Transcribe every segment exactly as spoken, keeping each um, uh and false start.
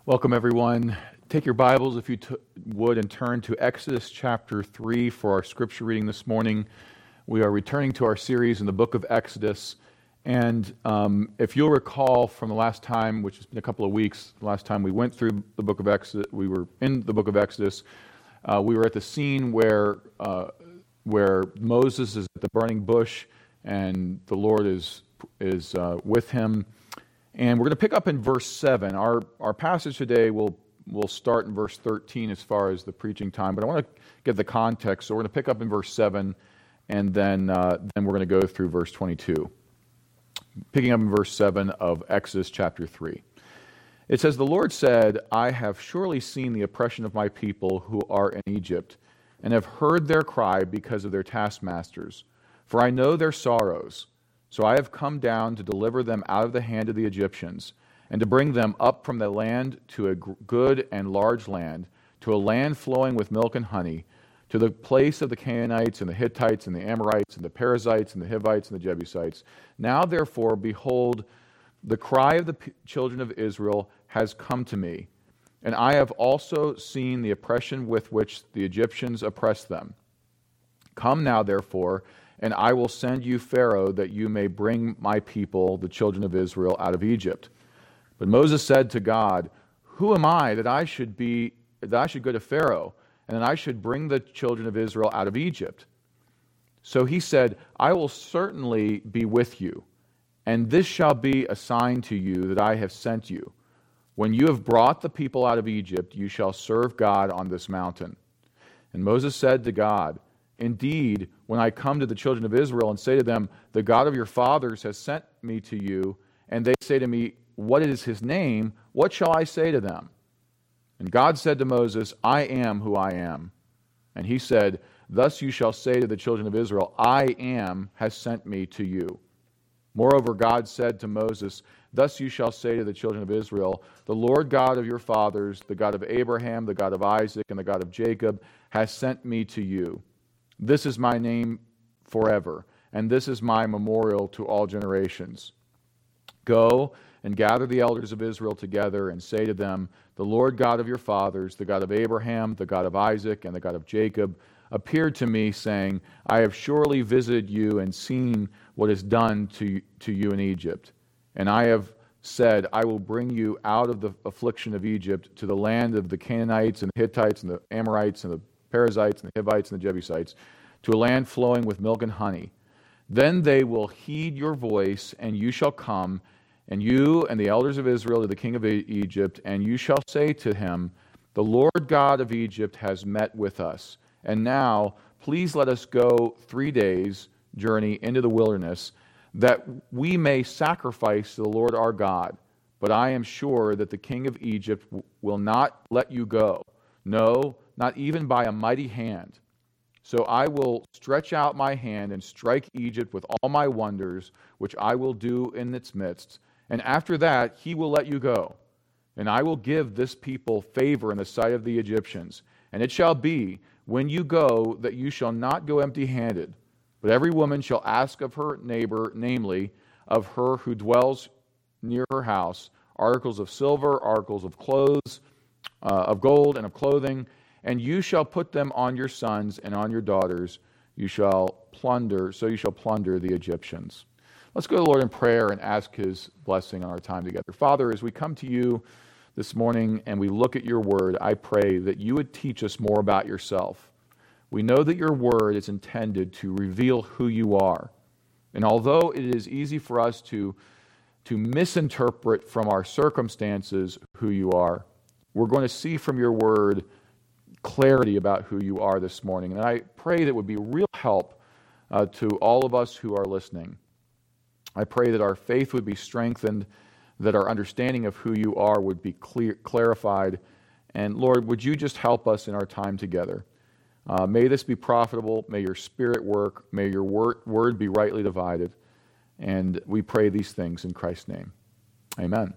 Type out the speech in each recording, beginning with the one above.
Welcome, everyone. Take your Bibles, if you t- would, and turn to Exodus chapter three for our scripture reading this morning. We are returning to our series in the book of Exodus. And um, if you'll recall from the last time, which has been a couple of weeks, the last time we went through the book of Exodus, we were in the book of Exodus, uh, we were at the scene where, uh, where Moses is at the burning bush and the Lord is, is uh, with him. And we're going to pick up in verse seven. Our our passage today will will start in verse thirteen as far as the preaching time, but I want to give the context. So we're going to pick up in verse seven, and then uh, then we're going to go through verse twenty-two. Picking up in verse seven of Exodus chapter three. It says, "The Lord said, I have surely seen the oppression of my people who are in Egypt, and have heard their cry because of their taskmasters. For I know their sorrows. So I have come down to deliver them out of the hand of the Egyptians, and to bring them up from the land to a good and large land, to a land flowing with milk and honey, to the place of the Canaanites and the Hittites and the Amorites and the Perizzites and the Hivites and the Jebusites. Now therefore, behold, the cry of the p- children of Israel has come to me, and I have also seen the oppression with which the Egyptians oppress them. Come now therefore, and I will send you Pharaoh, that you may bring my people, the children of Israel, out of Egypt. But Moses said to God, Who am I that I should be that I should go to Pharaoh, and that I should bring the children of Israel out of Egypt? So he said, I will certainly be with you, and this shall be a sign to you that I have sent you. When you have brought the people out of Egypt, you shall serve God on this mountain. And Moses said to God, Indeed, when I come to the children of Israel and say to them, The God of your fathers has sent me to you, and they say to me, What is his name? What shall I say to them? And God said to Moses, I am who I am. And he said, Thus you shall say to the children of Israel, I am has sent me to you. Moreover, God said to Moses, Thus you shall say to the children of Israel, The Lord God of your fathers, the God of Abraham, the God of Isaac, and the God of Jacob, has sent me to you. This is my name forever, and this is my memorial to all generations. Go and gather the elders of Israel together and say to them, The Lord God of your fathers, the God of Abraham, the God of Isaac, and the God of Jacob, appeared to me, saying, I have surely visited you and seen what is done to, to you in Egypt. And I have said, I will bring you out of the affliction of Egypt to the land of the Canaanites and the Hittites and the Amorites and the Perizzites and the Hivites and the Jebusites, to a land flowing with milk and honey. Then they will heed your voice, and you shall come, and you and the elders of Israel to the king of Egypt, and you shall say to him, The Lord God of Egypt has met with us. And now, please let us go three days' journey into the wilderness, that we may sacrifice to the Lord our God. But I am sure that the king of Egypt will not let you go. No, not even by a mighty hand. So I will stretch out my hand and strike Egypt with all my wonders, which I will do in its midst. And after that, he will let you go. And I will give this people favor in the sight of the Egyptians. And it shall be, when you go, that you shall not go empty-handed. But every woman shall ask of her neighbor, namely, of her who dwells near her house, articles of silver, articles of clothes, uh, of gold, and of clothing, and you shall put them on your sons and on your daughters. You shall plunder, so you shall plunder the Egyptians." Let's go to the Lord in prayer and ask his blessing on our time together. Father, as we come to you this morning and we look at your word, I pray that you would teach us more about yourself. We know that your word is intended to reveal who you are. And although it is easy for us to, to misinterpret from our circumstances who you are, we're going to see from your word clarity about who you are this morning. And I pray that would be real help uh, to all of us who are listening. I pray that our faith would be strengthened, that our understanding of who you are would be clear, clarified. And Lord, would you just help us in our time together? Uh, may this be profitable. May your Spirit work. May your word, word be rightly divided. And we pray these things in Christ's name. Amen.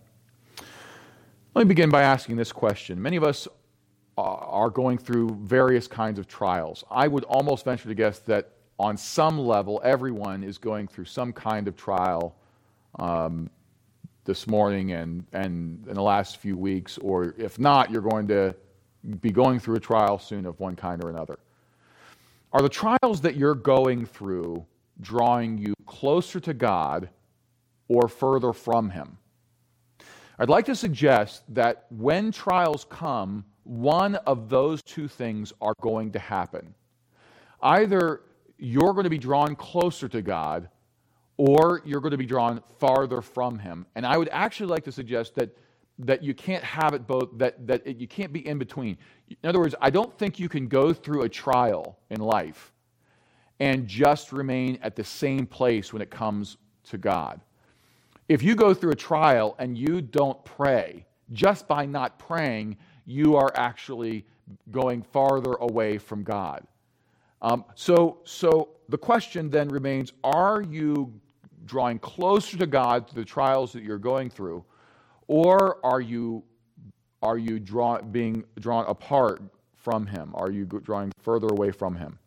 Let me begin by asking this question. Many of us are going through various kinds of trials. I would almost venture to guess that on some level, everyone is going through some kind of trial um, this morning and, and in the last few weeks, or if not, you're going to be going through a trial soon of one kind or another. Are the trials that you're going through drawing you closer to God or further from Him? I'd like to suggest that when trials come, one of those two things are going to happen. Either you're going to be drawn closer to God, or you're going to be drawn farther from Him. And I would actually like to suggest that, that you can't have it both, that, that it, you can't be in between. In other words, I don't think you can go through a trial in life and just remain at the same place when it comes to God. If you go through a trial and you don't pray, just by not praying, you are actually going farther away from God. Um, so, so the question then remains, are you drawing closer to God through the trials that you're going through, or are you, are you draw, being drawn apart from Him? Are you drawing further away from Him?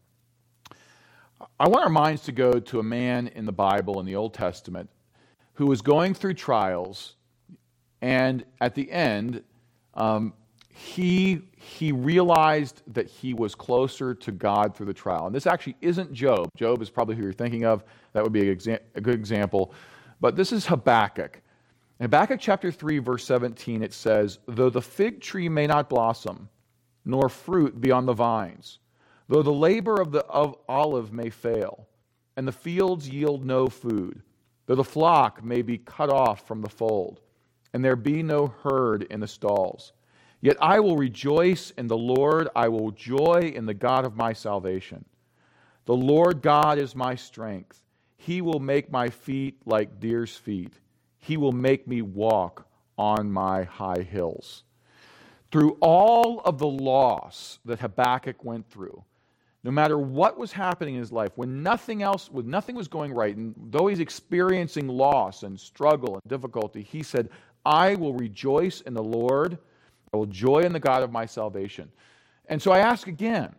I want our minds to go to a man in the Bible, in the Old Testament, who was going through trials, and at the end, um, he, he realized that he was closer to God through the trial. And this actually isn't Job. Job is probably who you're thinking of. That would be a, exa- a good example. But this is Habakkuk. In Habakkuk chapter three, verse seventeen, it says, "Though the fig tree may not blossom, nor fruit be on the vines, though the labor of the of olive may fail, and the fields yield no food, though the flock may be cut off from the fold, and there be no herd in the stalls. Yet I will rejoice in the Lord, I will joy in the God of my salvation. The Lord God is my strength. He will make my feet like deer's feet. He will make me walk on my high hills." Through all of the loss that Habakkuk went through, no matter what was happening in his life, when nothing else, when nothing was going right, and though he's experiencing loss and struggle and difficulty, he said, "I will rejoice in the Lord. I will joy in the God of my salvation." And so I ask again,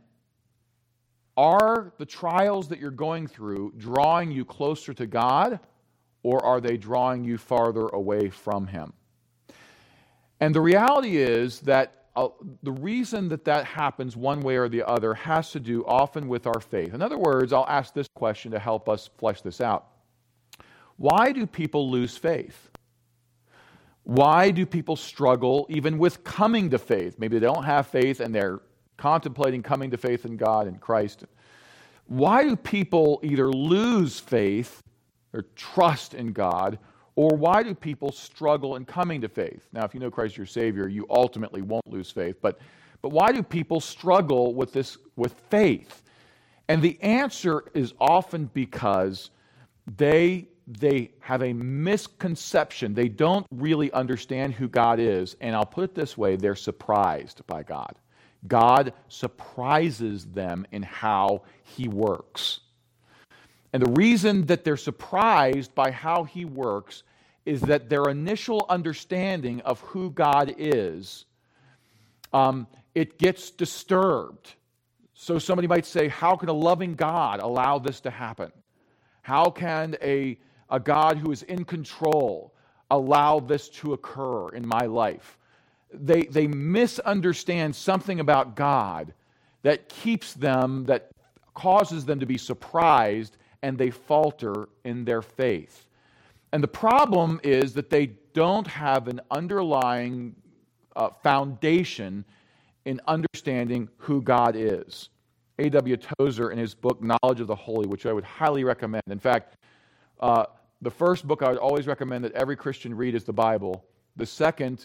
are the trials that you're going through drawing you closer to God, or are they drawing you farther away from Him? And the reality is that uh, the reason that that happens one way or the other has to do often with our faith. In other words, I'll ask this question to help us flesh this out. Why do people lose faith? Why do people struggle even with coming to faith? Maybe they don't have faith and they're contemplating coming to faith in God and Christ. Why do people either lose faith or trust in God, or why do people struggle in coming to faith? Now, if you know Christ your Savior, you ultimately won't lose faith, but, but why do people struggle with this, with faith? And the answer is often because they They have a misconception. They don't really understand who God is. And I'll put it this way, they're surprised by God. God surprises them in how He works. And the reason that they're surprised by how He works is that their initial understanding of who God is, um, it gets disturbed. So somebody might say, how can a loving God allow this to happen? How can a A God who is in control allow this to occur in my life? They, they misunderstand something about God that keeps them, that causes them to be surprised, and they falter in their faith. And the problem is that they don't have an underlying uh, foundation in understanding who God is. A W Tozer, in his book, Knowledge of the Holy, which I would highly recommend. In fact, uh, the first book I would always recommend that every Christian read is the Bible. The second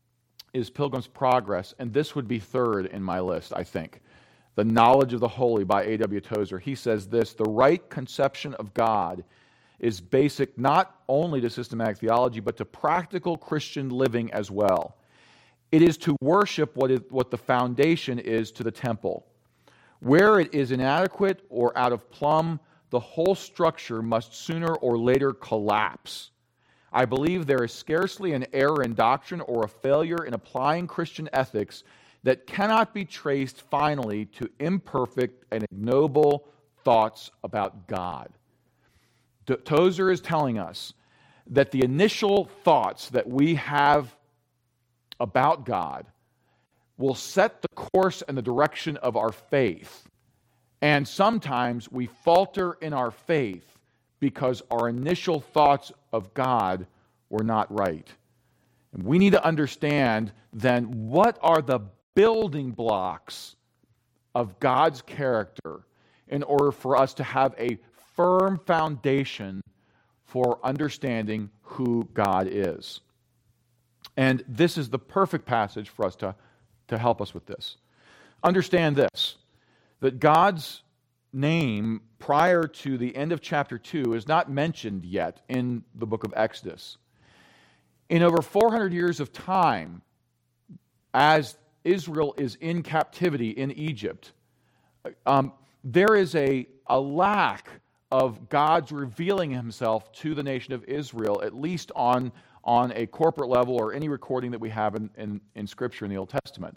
is Pilgrim's Progress, and this would be third in my list, I think. The Knowledge of the Holy by A W Tozer. He says this: the right conception of God is basic not only to systematic theology, but to practical Christian living as well. It is to worship what, is, what the foundation is to the temple. Where it is inadequate or out of plumb, the whole structure must sooner or later collapse. I believe there is scarcely an error in doctrine or a failure in applying Christian ethics that cannot be traced finally to imperfect and ignoble thoughts about God. Tozer is telling us that the initial thoughts that we have about God will set the course and the direction of our faith. And sometimes we falter in our faith because our initial thoughts of God were not right. And we need to understand then what are the building blocks of God's character in order for us to have a firm foundation for understanding who God is. And this is the perfect passage for us to, to help us with this. Understand this, that God's name prior to the end of chapter two is not mentioned yet in the book of Exodus. In over four hundred years of time, as Israel is in captivity in Egypt, um, there is a, a lack of God's revealing himself to the nation of Israel, at least on, on a corporate level or any recording that we have in, in, in Scripture in the Old Testament.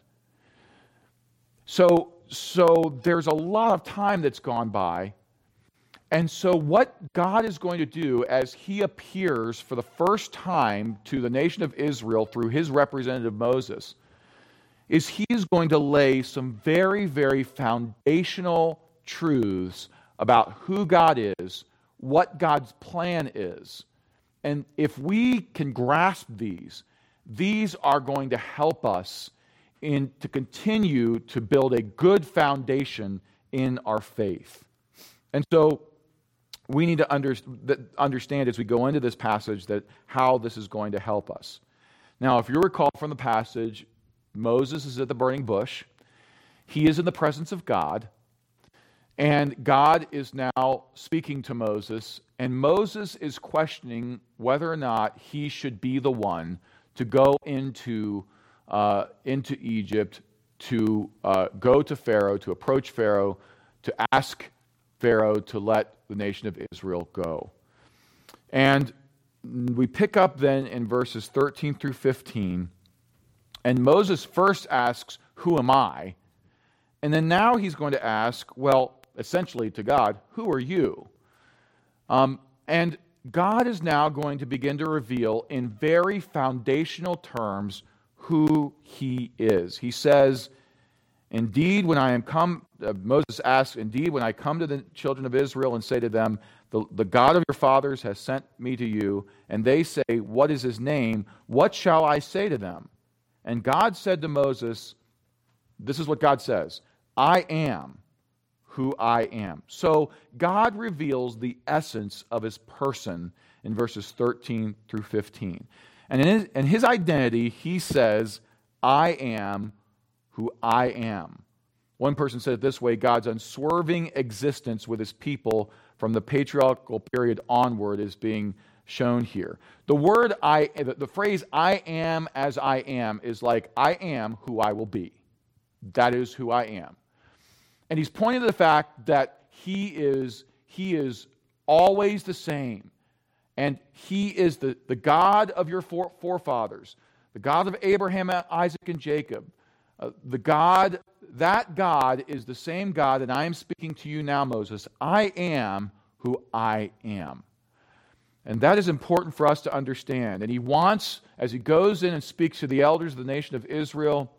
So, so there's a lot of time that's gone by. And so what God is going to do as he appears for the first time to the nation of Israel through his representative Moses is he is going to lay some very, very foundational truths about who God is, what God's plan is. And if we can grasp these, these are going to help us in to continue to build a good foundation in our faith. And so we need to under, understand as we go into this passage that how this is going to help us. Now, if you recall from the passage, Moses is at the burning bush. He is in the presence of God. And God is now speaking to Moses. And Moses is questioning whether or not he should be the one to go into, uh, into Egypt, to uh, go to Pharaoh, to approach Pharaoh, to ask Pharaoh to let the nation of Israel go. And we pick up then in verses thirteen through fifteen, and Moses first asks, "Who am I?" And then now he's going to ask, well, essentially to God, "Who are you?" Um, and God is now going to begin to reveal in very foundational terms who he is. He says, Indeed, when I am come, uh, Moses asks, Indeed, when I come to the children of Israel and say to them, the, the God of your fathers has sent me to you, and they say, What is his name? What shall I say to them? And God said to Moses, this is what God says, I am who I am. So God reveals the essence of his person in verses thirteen through fifteen. And in his, in his identity, he says, I am who I am. One person said it this way, God's unswerving existence with his people from the patriarchal period onward is being shown here. The word I, the phrase I am as I am is like, I am who I will be. That is who I am. And he's pointing to the fact that he is, he is always the same. And he is the, the God of your forefathers, the God of Abraham, Isaac, and Jacob. Uh, the God, that God is the same God that I am speaking to you now, Moses. I am who I am. And that is important for us to understand. And he wants, as he goes in and speaks to the elders of the nation of Israel,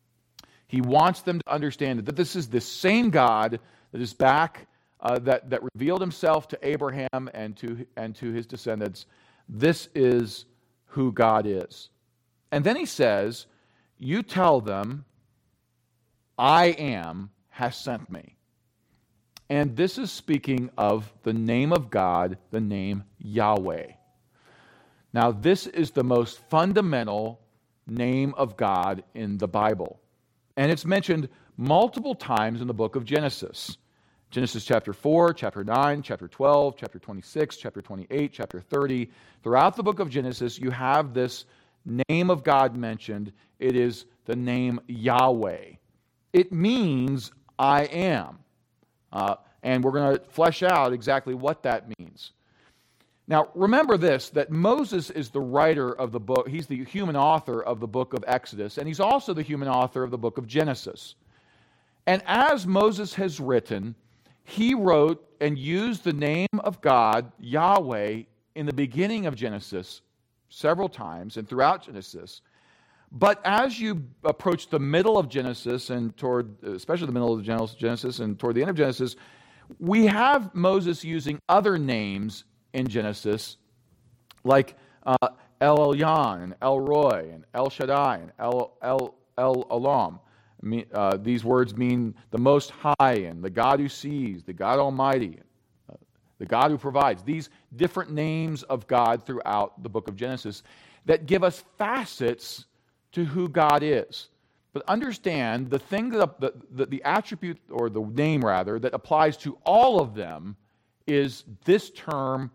he wants them to understand that this is the same God that is back, uh, that, that revealed himself to Abraham and to, and to his descendants. This is who God is. And then he says, you tell them, I am has sent me. And this is speaking of the name of God, the name Yahweh. Now, this is the most fundamental name of God in the Bible. And it's mentioned multiple times in the book of Genesis. Genesis chapter four, chapter nine, chapter twelve, chapter twenty-six, chapter twenty-eight, chapter thirty. Throughout the book of Genesis, you have this name of God mentioned. It is the name Yahweh. It means I am. Uh, and we're going to flesh out exactly what that means. Now, remember this, that Moses is the writer of the book. He's the human author of the book of Exodus, and he's also the human author of the book of Genesis. And as Moses has written, he wrote and used the name of God, Yahweh, in the beginning of Genesis several times and throughout Genesis. But as you approach the middle of Genesis and toward, especially the middle of Genesis and toward the end of Genesis, we have Moses using other names in Genesis, like uh, El Elyon and El Roy and El Shaddai and El El El Olam. Uh, these words mean the Most High and the God who sees, the God Almighty, uh, the God who provides. These different names of God throughout the book of Genesis that give us facets to who God is. But understand, the thing that the, the, the attribute, or the name rather, that applies to all of them is this term,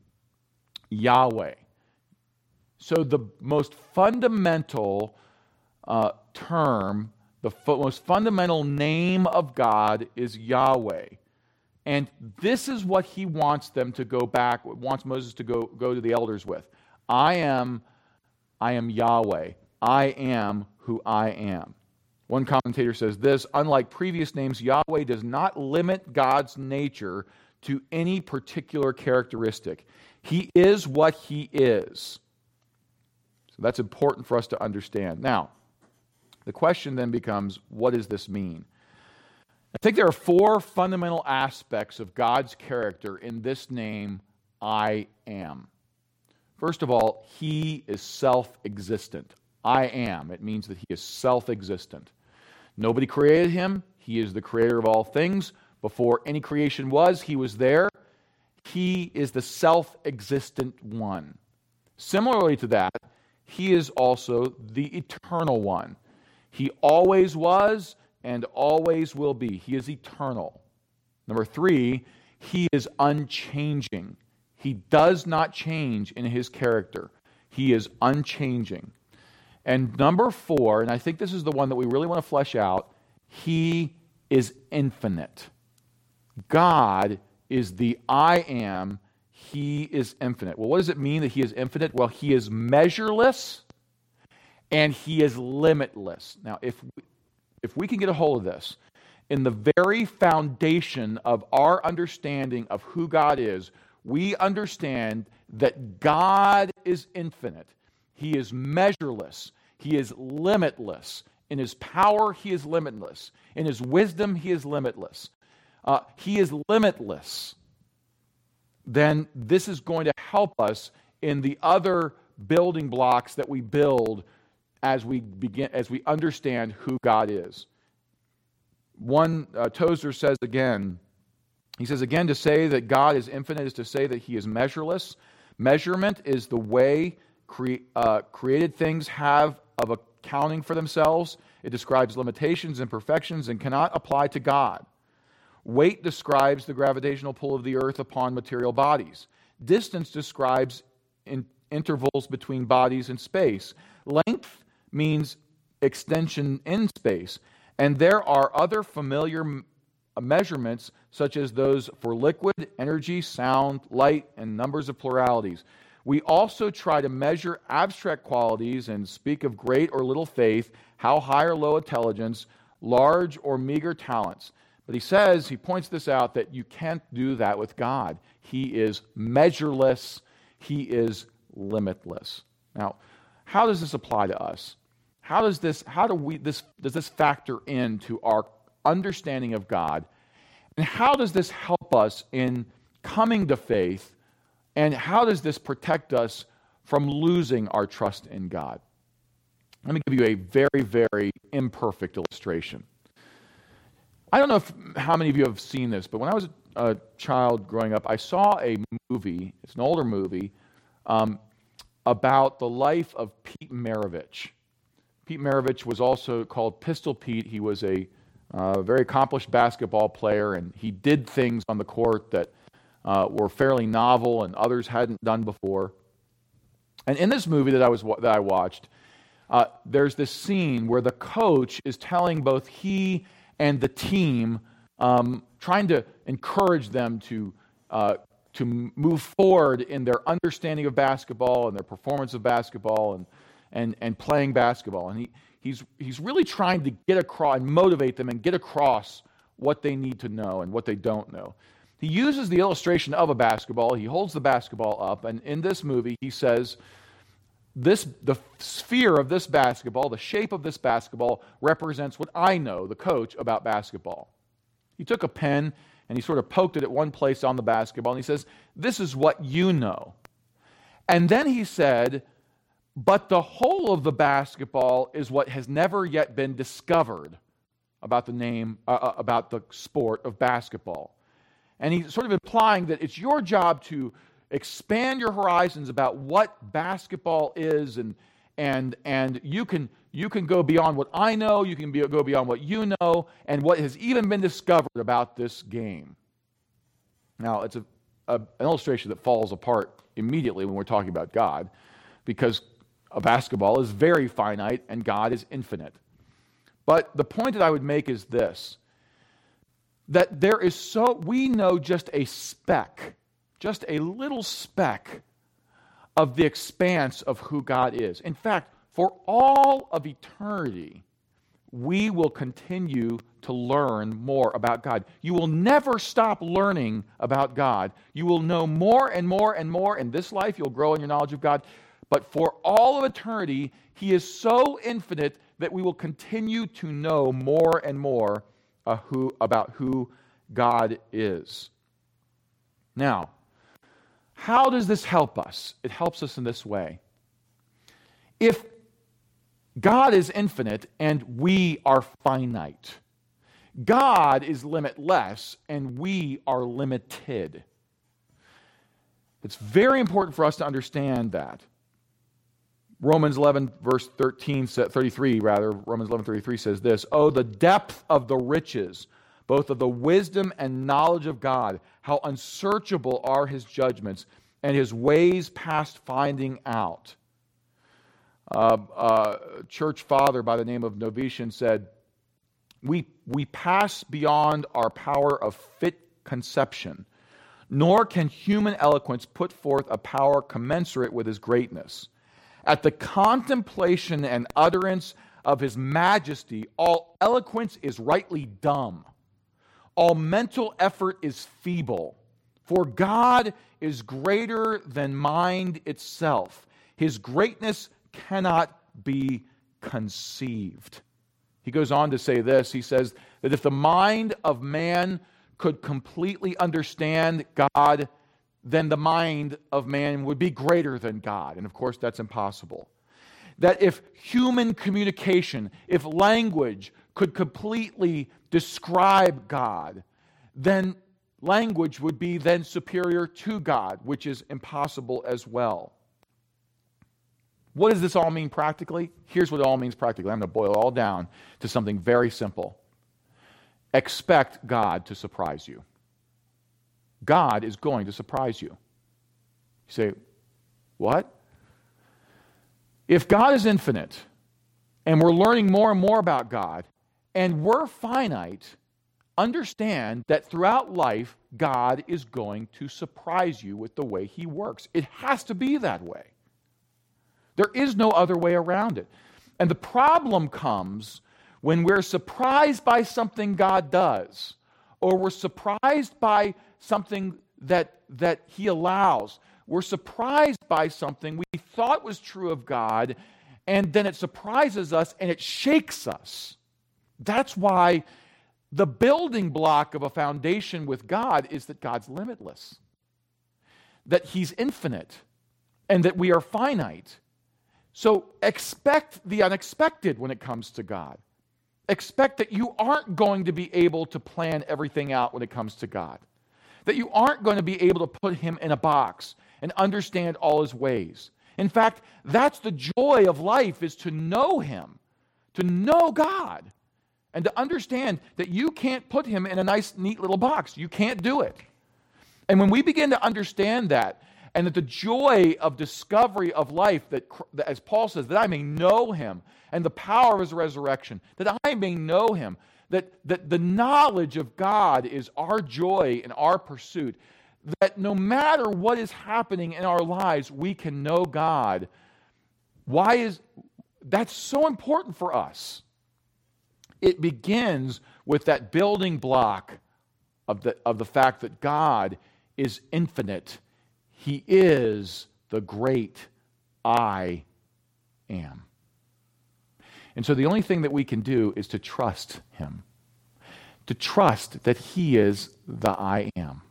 Yahweh. So the most fundamental uh, term, the fo- most fundamental name of God is Yahweh. And this is what he wants them to go back, wants Moses to go, go to the elders with. I am, I am Yahweh. I am who I am. One commentator says this: unlike previous names, Yahweh does not limit God's nature to any particular characteristic. He is what he is. So that's important for us to understand. Now, the question then becomes, what does this mean? I think there are four fundamental aspects of God's character in this name, I am. First of all, he is self-existent. I am. It means that he is self-existent. Nobody created him. He is the creator of all things. Before any creation was, he was there. He is the self-existent one. Similarly to that, he is also the eternal one. He always was and always will be. He is eternal. Number three, he is unchanging. He does not change in his character. He is unchanging. And number four, and I think this is the one that we really want to flesh out, he is infinite. God is the I am. He is infinite. Well, what does it mean that he is infinite? Well, he is measureless and he is limitless. Now, if we, if we can get a hold of this, in the very foundation of our understanding of who God is, we understand that God is infinite. He is measureless. He is limitless. In his power, he is limitless. In his wisdom, he is limitless. Uh, he is limitless. Then this is going to help us in the other building blocks that we build as we begin, as we understand who God is. One, uh, Tozer says again, he says again, to say that God is infinite is to say that he is measureless. Measurement is the way cre- uh, created things have of accounting for themselves. It describes limitations and imperfections and cannot apply to God. Weight describes the gravitational pull of the earth upon material bodies. Distance describes in intervals between bodies in space. Length means extension in space. And there are other familiar m- measurements, such as those for liquid, energy, sound, light, and numbers of pluralities. We also try to measure abstract qualities and speak of great or little faith, how high or low intelligence, large or meager talents. But he says, he points this out, that you can't do that with God. He is measureless. He is limitless. Now, how does this apply to us? How does this, how do we, this, does this factor into our understanding of God? And how does this help us in coming to faith? And how does this protect us from losing our trust in God? Let me give you a very, very imperfect illustration. I don't know if, how many of you have seen this, but when I was a child growing up, I saw a movie, it's an older movie, um, about the life of Pete Maravich. Pete Maravich was also called Pistol Pete. He was a uh, very accomplished basketball player, and he did things on the court that uh, were fairly novel and others hadn't done before. And in this movie that I was that I watched, uh, there's this scene where the coach is telling both he and the team, um, trying to encourage them to uh, to move forward in their understanding of basketball and their performance of basketball and and and playing basketball. And he he's he's really trying to get across and motivate them and get across what they need to know and what they don't know. He uses the illustration of a basketball. He holds the basketball up, and in this movie, he says, this, the sphere of this basketball, the shape of this basketball, represents what I know, the coach, about basketball. He took a pen, and he sort of poked it at one place on the basketball, and he says, this is what you know. And then he said, but the whole of the basketball is what has never yet been discovered about the name, uh, about the sport of basketball. And he's sort of implying that it's your job to expand your horizons about what basketball is, and and and you can you can go beyond what I know, you can be, go beyond what you know, and what has even been discovered about this game. Now, it's a, a, an illustration that falls apart immediately when we're talking about God, because a basketball is very finite and God is infinite. But the point that I would make is this, that there is so, we know just a speck, just a little speck of the expanse of who God is. In fact, for all of eternity, we will continue to learn more about God. You will never stop learning about God. You will know more and more and more. In this life, you'll grow in your knowledge of God. But for all of eternity, He is so infinite that we will continue to know more and more uh, who, about who God is. Now, how does this help us? It helps us in this way. If God is infinite and we are finite, God is limitless and we are limited. It's very important for us to understand that. Romans eleven, verse thirteen, thirty-three, rather, Romans eleven, thirty-three says this, "Oh, the depth of the riches, both of the wisdom and knowledge of God, how unsearchable are His judgments, and His ways past finding out." Uh, uh, church father by the name of Novitian said, we, we pass beyond our power of fit conception, nor can human eloquence put forth a power commensurate with His greatness. At the contemplation and utterance of His majesty, all eloquence is rightly dumb. All mental effort is feeble. For God is greater than mind itself. His greatness cannot be conceived. He goes on to say this. He says that if the mind of man could completely understand God, then the mind of man would be greater than God. And of course, that's impossible. That if human communication, if language could completely describe God, then language would be then superior to God, which is impossible as well. What does this all mean practically? Here's what it all means practically. I'm going to boil it all down to something very simple. Expect God to surprise you. God is going to surprise you. You say, what? If God is infinite, and we're learning more and more about God, and we're finite, understand that throughout life, God is going to surprise you with the way He works. It has to be that way. There is no other way around it. And the problem comes when we're surprised by something God does, or we're surprised by something that, that He allows. We're surprised by something we thought was true of God, and then it surprises us and it shakes us. That's why the building block of a foundation with God is that God's limitless, that He's infinite, and that we are finite. So expect the unexpected when it comes to God. Expect that you aren't going to be able to plan everything out when it comes to God. That you aren't going to be able to put Him in a box and understand all His ways. In fact, that's the joy of life, is to know Him, to know God, and to understand that you can't put Him in a nice, neat little box. You can't do it. And when we begin to understand that, and that the joy of discovery of life, that, as Paul says, that I may know Him, and the power of His resurrection, that I may know Him, that, that the knowledge of God is our joy and our pursuit, that no matter what is happening in our lives, we can know God. Why is that's so important for us? It begins with that building block of the, of the fact that God is infinite. He is the great I am. And so the only thing that we can do is to trust him, to trust that he is the I am.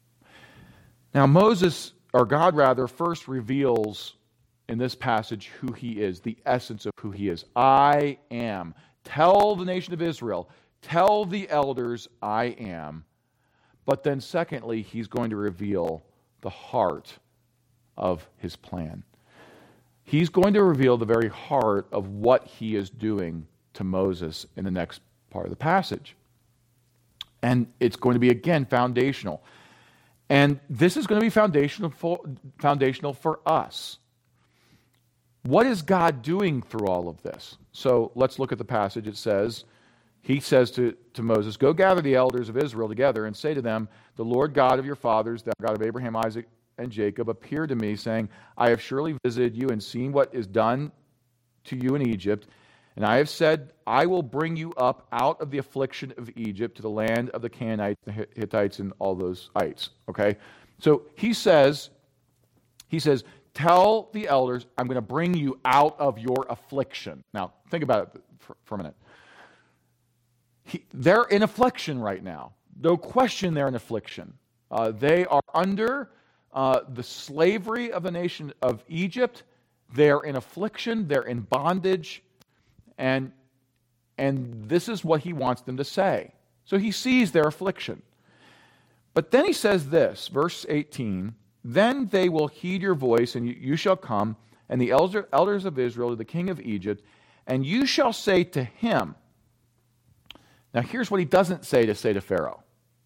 Now Moses, or God rather, first reveals in this passage who he is, the essence of who he is. I am. Tell the nation of Israel, tell the elders I am. But then secondly, he's going to reveal the heart of his plan. He's going to reveal the very heart of what he is doing to Moses in the next part of the passage. And it's going to be, again, foundational. And this is going to be foundational for, foundational for us. What is God doing through all of this? So let's look at the passage. It says, he says to, to Moses, go gather the elders of Israel together and say to them, the Lord God of your fathers, the God of Abraham, Isaac, and Jacob, appeared to me, saying, I have surely visited you and seen what is done to you in Egypt, and I have said, I will bring you up out of the affliction of Egypt to the land of the Canaanites, the Hittites, and all those ites. Okay? So he says, he says, tell the elders, I'm going to bring you out of your affliction. Now, think about it for, for a minute. He, they're in affliction right now. No question they're in affliction. Uh, they are under Uh, the slavery of the nation of Egypt. They're in affliction, they're in bondage, and, and this is what he wants them to say. So he sees their affliction. But then he says this, verse eighteen, then they will heed your voice, and you, you shall come, and the elder, elders of Israel to the king of Egypt, and you shall say to him. Now here's what he doesn't say to say to Pharaoh.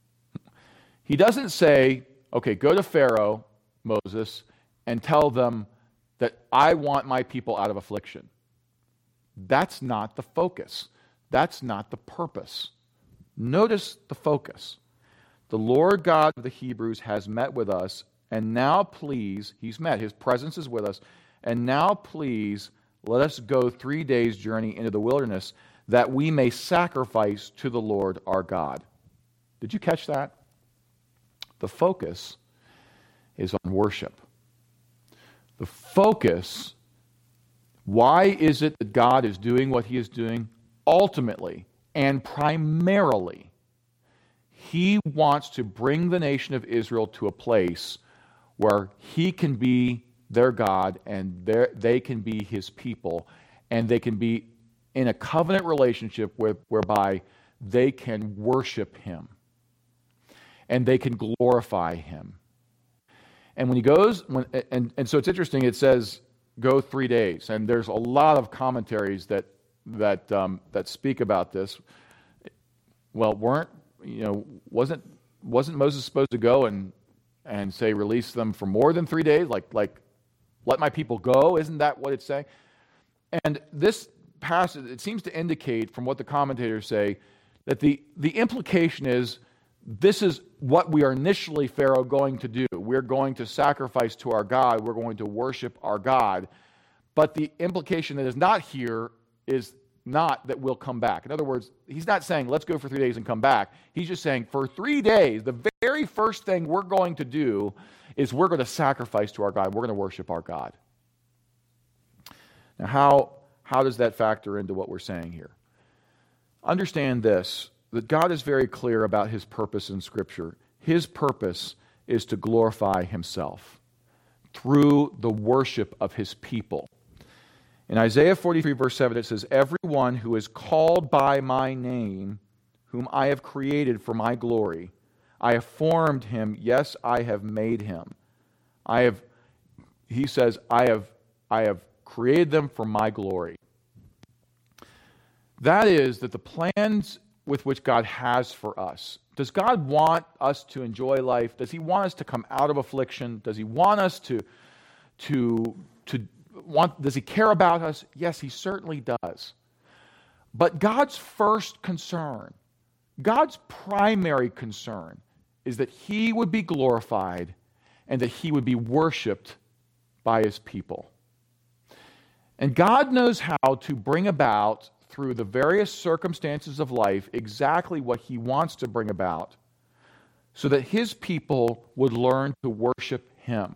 He doesn't say, okay, go to Pharaoh, Moses, and tell them that I want my people out of affliction. That's not the focus. That's not the purpose. Notice the focus. The Lord God of the Hebrews has met with us, and now please, he's met, his presence is with us, and now please let us go three days' journey into the wilderness that we may sacrifice to the Lord our God. Did you catch that? The focus is on worship. The focus, why is it that God is doing what he is doing? Ultimately and primarily, he wants to bring the nation of Israel to a place where he can be their God and they can be his people, and they can be in a covenant relationship where, whereby they can worship him. And they can glorify him. And when he goes, when, and, and so it's interesting, it says, go three days. And there's a lot of commentaries that that um, that speak about this. Well, weren't, you know, wasn't wasn't Moses supposed to go and and say, release them for more than three days? Like, like, let my people go? Isn't that what it's saying? And this passage, it seems to indicate, from what the commentators say, that the, the implication is, this is what we are initially, Pharaoh, going to do. We're going to sacrifice to our God. We're going to worship our God. But the implication that is not here is not that we'll come back. In other words, he's not saying, let's go for three days and come back. He's just saying, for three days, the very first thing we're going to do is we're going to sacrifice to our God. We're going to worship our God. Now, how, how does that factor into what we're saying here? Understand this, that God is very clear about his purpose in Scripture. His purpose is to glorify himself through the worship of his people. In Isaiah forty-three, verse seven, it says, everyone who is called by my name, whom I have created for my glory, I have formed him, yes, I have made him. I have, he says, I have, I have created them for my glory. That is, that the plans with which God has for us. Does God want us to enjoy life? Does he want us to come out of affliction? Does he want us to, to, to want, does he care about us? Yes, he certainly does. But God's first concern, God's primary concern, is that he would be glorified and that he would be worshiped by his people. And God knows how to bring about, through the various circumstances of life, exactly what he wants to bring about. so that his people would learn to worship him.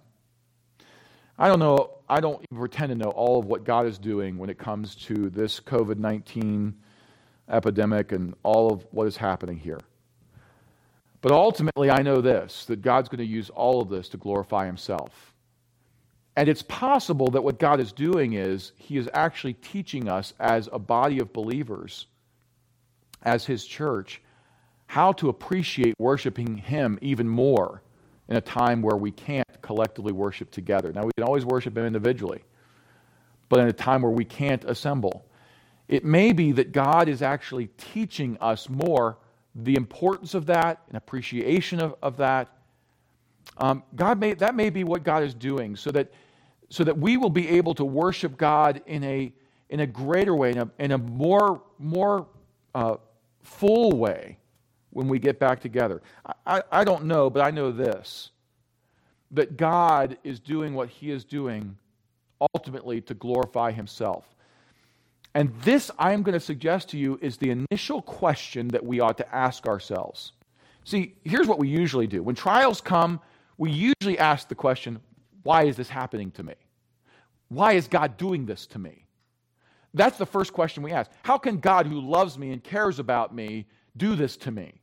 I don't know, I don't even pretend to know all of what God is doing when it comes to this covid nineteen epidemic and all of what is happening here. But ultimately, I know this, that God's going to use all of this to glorify himself. And it's possible that what God is doing is he is actually teaching us as a body of believers, as his church, how to appreciate worshiping him even more in a time where we can't collectively worship together. Now, we can always worship him individually, but in a time where we can't assemble, it may be that God is actually teaching us more the importance of that, an appreciation of, of that. Um, God may that may be what God is doing, so that so that we will be able to worship God in a in a greater way, in a, in a more more uh, full way when we get back together. I, I don't know, but I know this, that God is doing what he is doing ultimately to glorify himself. And this, I am going to suggest to you, is the initial question that we ought to ask ourselves. See, here's what we usually do. When trials come, we usually ask the question, why is this happening to me? Why is God doing this to me? That's the first question we ask. How can God, who loves me and cares about me, do this to me?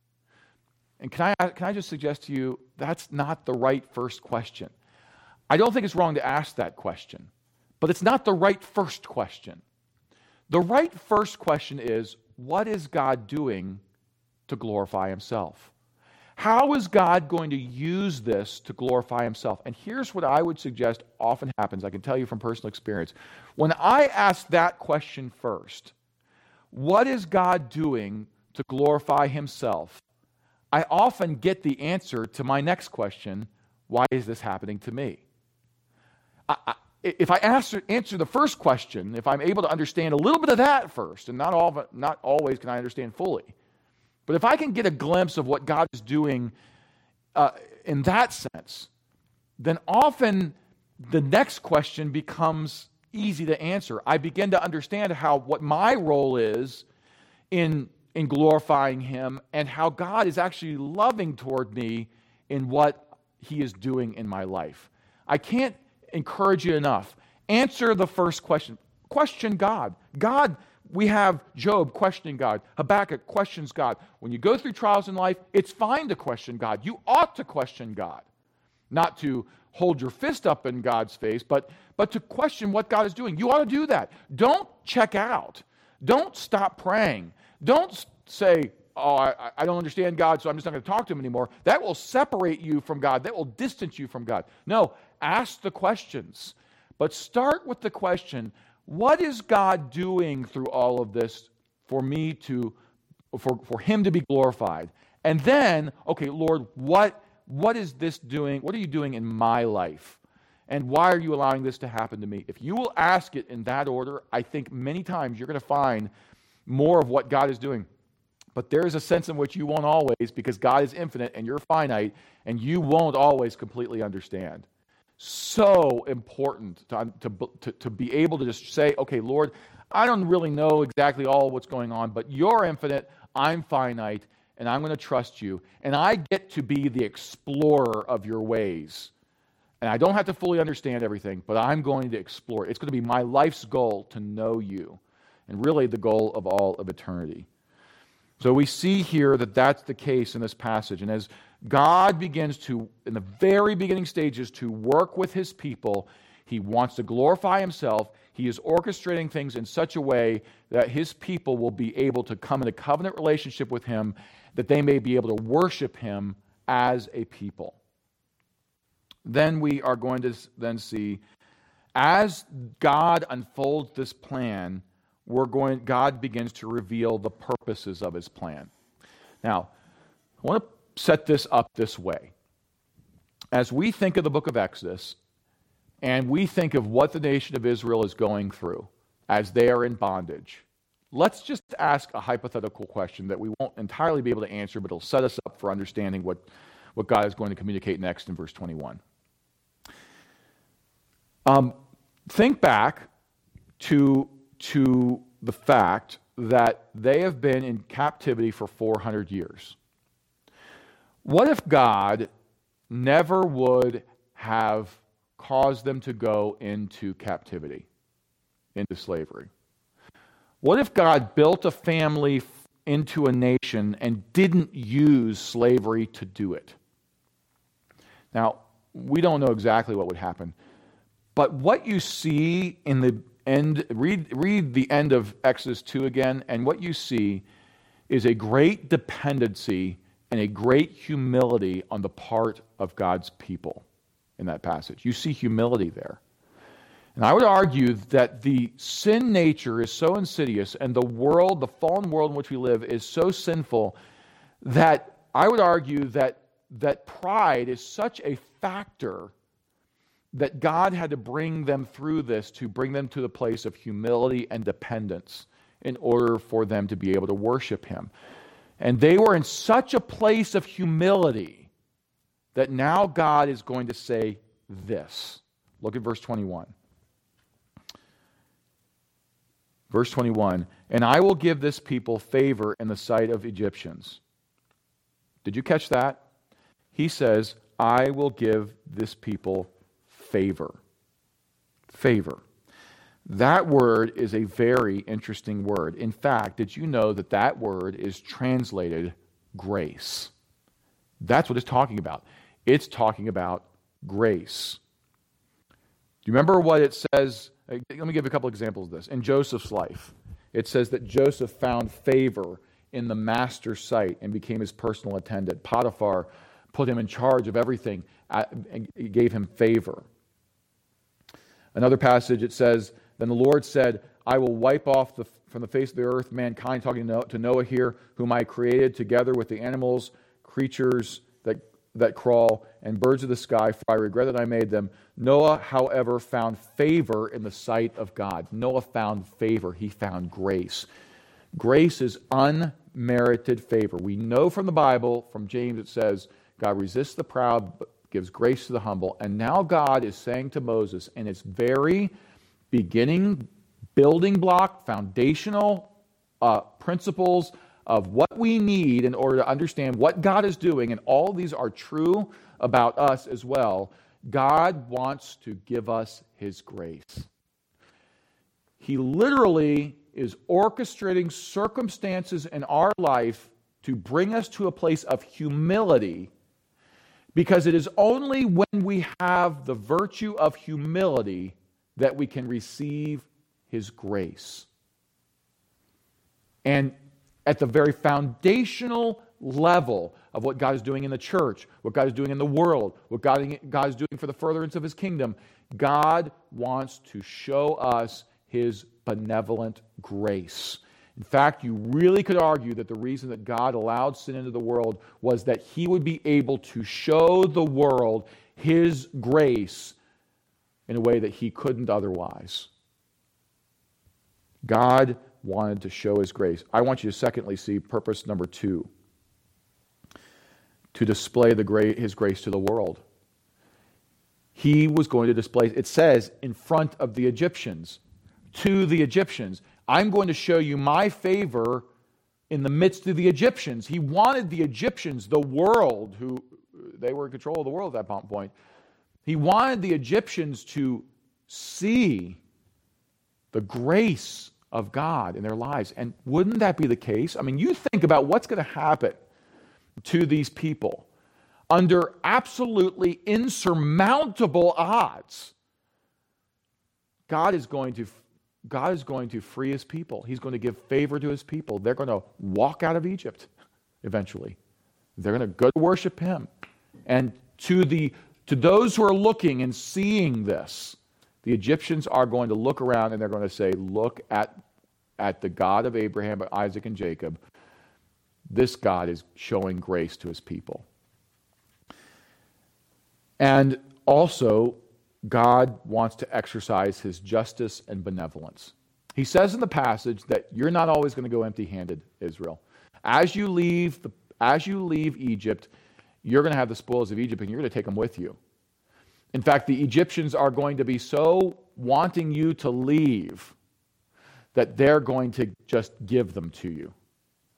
And can I, can I just suggest to you, that's not the right first question. I don't think it's wrong to ask that question, but it's not the right first question. The right first question is, what is God doing to glorify himself? How is God going to use this to glorify himself? And here's what I would suggest often happens. I can tell you from personal experience. When I ask that question first, what is God doing to glorify himself? I often get the answer to my next question, why is this happening to me? I, I, if I answer, answer the first question, if I'm able to understand a little bit of that first, and not, all of it, not always can I understand fully, but if I can get a glimpse of what God is doing uh, in that sense, then often the next question becomes easy to answer. I begin to understand how what my role is in in glorifying him, and how God is actually loving toward me in what he is doing in my life. I can't encourage you enough. Answer the first question. Question God. God, we have Job questioning God. Habakkuk questions God. When you go through trials in life, it's fine to question God. You ought to question God. Not to hold your fist up in God's face, but, but to question what God is doing. You ought to do that. Don't check out. Don't stop praying. Don't say, oh, I, I don't understand God, so I'm just not going to talk to him anymore. That will separate you from God. That will distance you from God. No, ask the questions. But start with the question, what is God doing through all of this for me to, for, for him to be glorified? And then, okay, Lord, what, what is this doing? What are you doing in my life? And why are you allowing this to happen to me? If you will ask it in that order, I think many times you're going to find more of what God is doing. But there is a sense in which you won't always, because God is infinite and you're finite, and you won't always completely understand. So important to, to, to, to be able to just say, okay, Lord, I don't really know exactly all what's going on, but you're infinite, I'm finite, and I'm going to trust you. And I get to be the explorer of your ways. And I don't have to fully understand everything, but I'm going to explore. It's going to be my life's goal to know you, and really the goal of all of eternity. So we see here that that's the case in this passage. And as God begins to, in the very beginning stages, to work with his people, he wants to glorify himself. He is orchestrating things in such a way that his people will be able to come in a covenant relationship with him, that they may be able to worship him as a people. Then we are going to then see, as God unfolds this plan, we're going, God begins to reveal the purposes of his plan. Now, I want to set this up this way. As we think of the book of Exodus, and we think of what the nation of Israel is going through as they are in bondage, let's just ask a hypothetical question that we won't entirely be able to answer, but it'll set us up for understanding what, what God is going to communicate next in verse twenty-one. Um, think back to, to the fact that they have been in captivity for four hundred years. What if God never would have caused them to go into captivity, into slavery? What if God built a family into a nation and didn't use slavery to do it? Now, we don't know exactly what would happen, but what you see in the end, read, read the end of Exodus two again, and what you see is a great dependency and a great humility on the part of God's people in that passage. You see humility there. And I would argue that the sin nature is so insidious, and the world, the fallen world in which we live, is so sinful that I would argue that, that pride is such a factor that God had to bring them through this to bring them to the place of humility and dependence in order for them to be able to worship Him. And they were in such a place of humility that now God is going to say this. Look at verse twenty-one. Verse twenty-one, and I will give this people favor in the sight of Egyptians. Did you catch that? He says, I will give this people favor. Favor. That word is a very interesting word. In fact, did you know that that word is translated grace? That's what it's talking about. It's talking about grace. Do you remember what it says? Let me give you a couple examples of this. In Joseph's life, it says that Joseph found favor in the master's sight and became his personal attendant. Potiphar put him in charge of everything and gave him favor. Another passage, it says, then the Lord said, I will wipe off the, from the face of the earth mankind, talking to Noah here, whom I created together with the animals, creatures that, that crawl, and birds of the sky, for I regret that I made them. Noah, however, found favor in the sight of God. Noah found favor. He found grace. Grace is unmerited favor. We know from the Bible, from James, it says, God resists the proud, but gives grace to the humble. And now God is saying to Moses, in its very beginning building block, foundational uh, principles of what we need in order to understand what God is doing, and all these are true about us as well, God wants to give us His grace. He literally is orchestrating circumstances in our life to bring us to a place of humility, because it is only when we have the virtue of humility that we can receive His grace. And at the very foundational level of what God is doing in the church, what God is doing in the world, what God, God is doing for the furtherance of His kingdom, God wants to show us His benevolent grace. In fact, you really could argue that the reason that God allowed sin into the world was that He would be able to show the world His grace in a way that He couldn't otherwise. God wanted to show His grace. I want you to secondly see purpose number two, to display the gra- His grace to the world. He was going to display, it says, in front of the Egyptians, to the Egyptians. I'm going to show you my favor in the midst of the Egyptians. He wanted the Egyptians, the world, who they were in control of the world at that point. He wanted the Egyptians to see the grace of God in their lives. And wouldn't that be the case? I mean, you think about what's going to happen to these people under absolutely insurmountable odds. God is going to God is going to free His people. He's going to give favor to His people. They're going to walk out of Egypt eventually. They're going to go to worship Him. And to the to those who are looking and seeing this, the Egyptians are going to look around and they're going to say, look at, at the God of Abraham, Isaac, and Jacob. This God is showing grace to His people. And also, God wants to exercise His justice and benevolence. He says in the passage that you're not always going to go empty-handed, Israel. As you leave, the, as you leave Egypt, you're going to have the spoils of Egypt and you're going to take them with you. In fact, the Egyptians are going to be so wanting you to leave that they're going to just give them to you.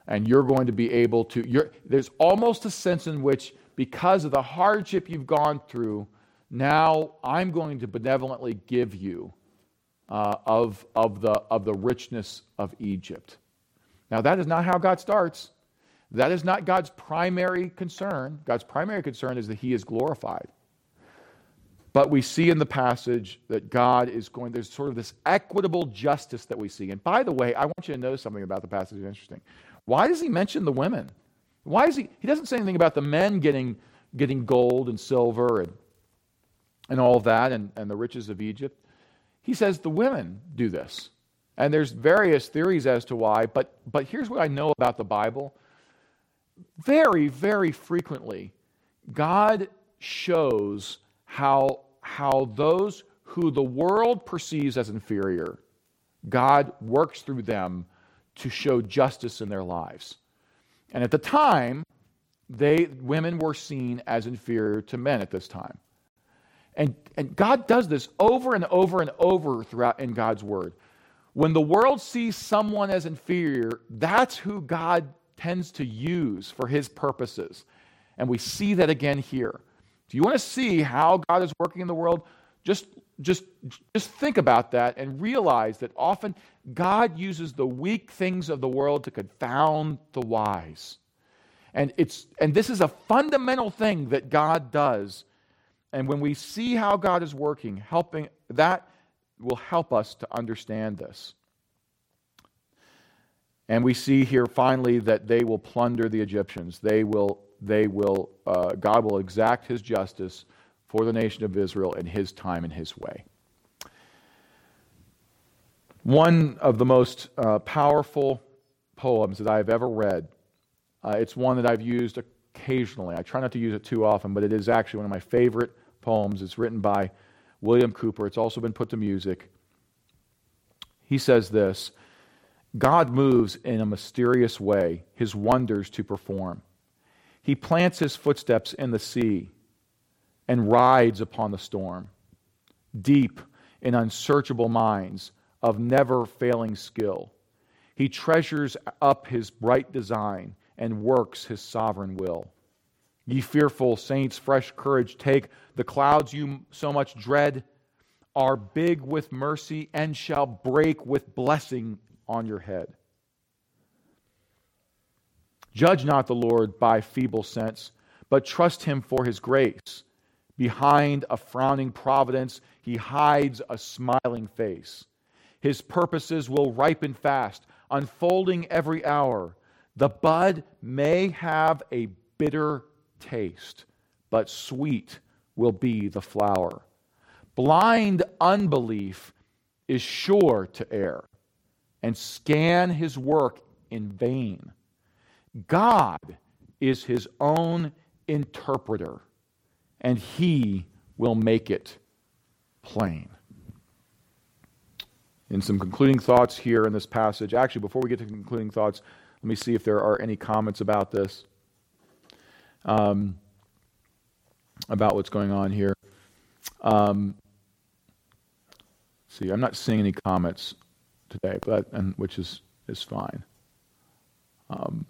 And you're going to be able to, you're, there's almost a sense in which, because of the hardship you've gone through, now I'm going to benevolently give you uh, of, of, the, of the richness of Egypt. Now, that is not how God starts. That is not God's primary concern. God's primary concern is that he is glorified. But we see in the passage that God is going, there's sort of this equitable justice that we see. And by the way, I want you to know something about the passage that's interesting. Why does he mention the women? Why is he, he doesn't say anything about the men getting, getting gold and silver and, and all of that and, and the riches of Egypt. He says the women do this. And there's various theories as to why, but, but here's what I know about the Bible. Very, very frequently, God shows how, how those who the world perceives as inferior, God works through them to show justice in their lives. And at the time, they women were seen as inferior to men at this time. And, and God does this over and over and over throughout in God's Word. When the world sees someone as inferior, that's who God tends to use for his purposes. And we see that again here. Do you want to see how God is working in the world? Just, just, just think about that and realize that often God uses the weak things of the world to confound the wise. And it's and this is a fundamental thing that God does. And when we see how God is working, helping, that will help us to understand this. And we see here finally that they will plunder the Egyptians. They will, they will, uh, God will exact his justice for the nation of Israel in his time and his way. One of the most uh, powerful poems that I've ever read, uh, it's one that I've used occasionally. I try not to use it too often, but it is actually one of my favorite poems. It's written by William Cooper. It's also been put to music. He says this: God moves in a mysterious way, his wonders to perform. He plants his footsteps in the sea and rides upon the storm. Deep in unsearchable minds of never-failing skill, he treasures up his bright design and works his sovereign will. Ye fearful saints, fresh courage take. The clouds you so much dread are big with mercy and shall break with blessing on your head. Judge not the Lord by feeble sense, but trust him for his grace. Behind a frowning providence, he hides a smiling face. His purposes will ripen fast, unfolding every hour. The bud may have a bitter taste, but sweet will be the flower. Blind unbelief is sure to err and scan his work in vain. God is his own interpreter, and he will make it plain. In some concluding thoughts here in this passage, actually, before we get to concluding thoughts, let me see if there are any comments about this, um, about what's going on here. Um, see, I'm not seeing any comments today, but and which is is fine. Um,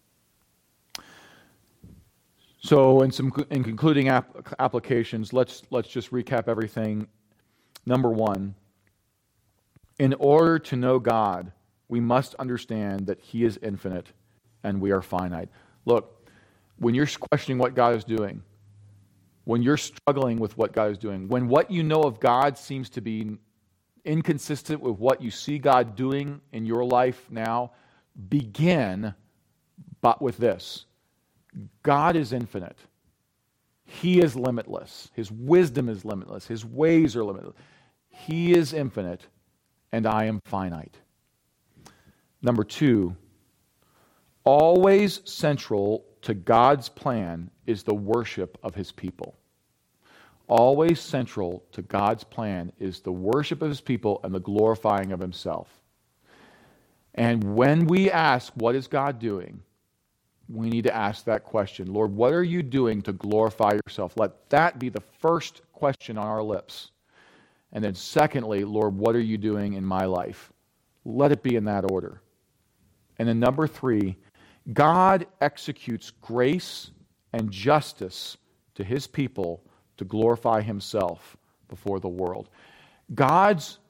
so, in some in concluding ap- applications, let's let's just recap everything. Number one, in order to know God, we must understand that he is infinite and we are finite. Look, when you're questioning what God is doing, when you're struggling with what God is doing, when what you know of God seems to be inconsistent with what you see God doing in your life now, begin but with this. God is infinite. He is limitless. His wisdom is limitless. His ways are limitless. He is infinite, and I am finite. Number two, always central to God's plan is the worship of his people. Always central to God's plan is the worship of his people and the glorifying of himself. And when we ask, what is God doing? We need to ask that question. Lord, what are you doing to glorify yourself? Let that be the first question on our lips. And then secondly, Lord, what are you doing in my life? Let it be in that order. And then number three, God executes grace and justice to his people to glorify himself before the world. God's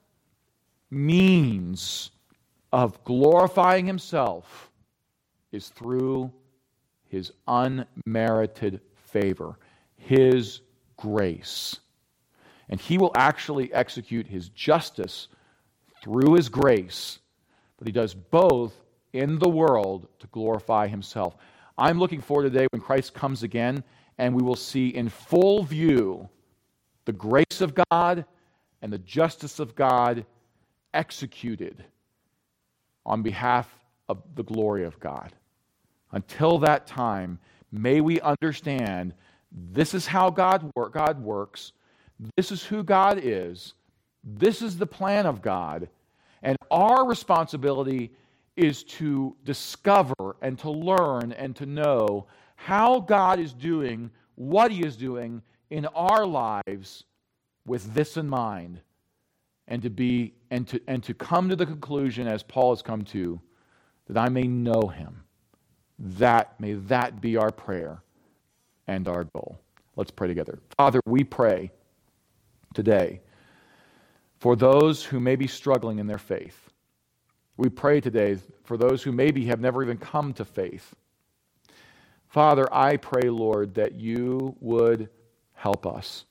means of glorifying himself is through his unmerited favor, his grace. And he will actually execute his justice through his grace, but he does both in the world to glorify himself. I'm looking forward to the day when Christ comes again, and we will see in full view the grace of God and the justice of God executed on behalf of the glory of God. Until that time, may we understand this is how God, work, God works, this is who God is, this is the plan of God, and our responsibility is to discover and to learn and to know how God is doing what he is doing in our lives with this in mind, and to be and to and to come to the conclusion, as Paul has come to, that I may know him. That may that be our prayer and our goal. Let's pray together. Father, we pray today for those who may be struggling in their faith. We pray today for those who maybe have never even come to faith. Father, I pray, Lord, that you would help us.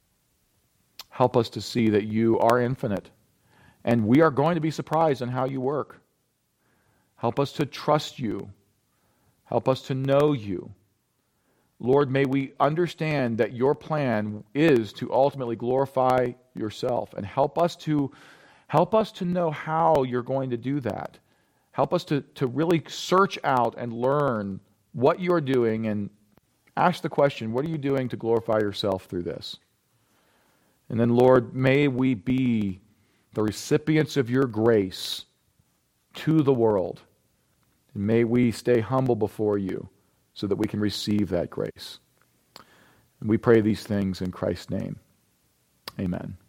Help us to see that you are infinite, and we are going to be surprised on how you work. Help us to trust you. Help us to know you. Lord, may we understand that your plan is to ultimately glorify yourself, and help us to help us to know how you're going to do that. Help us to, to really search out and learn what you're doing, and ask the question, what are you doing to glorify yourself through this? And then, Lord, may we be the recipients of your grace to the world. And may we stay humble before you so that we can receive that grace. And we pray these things in Christ's name. Amen.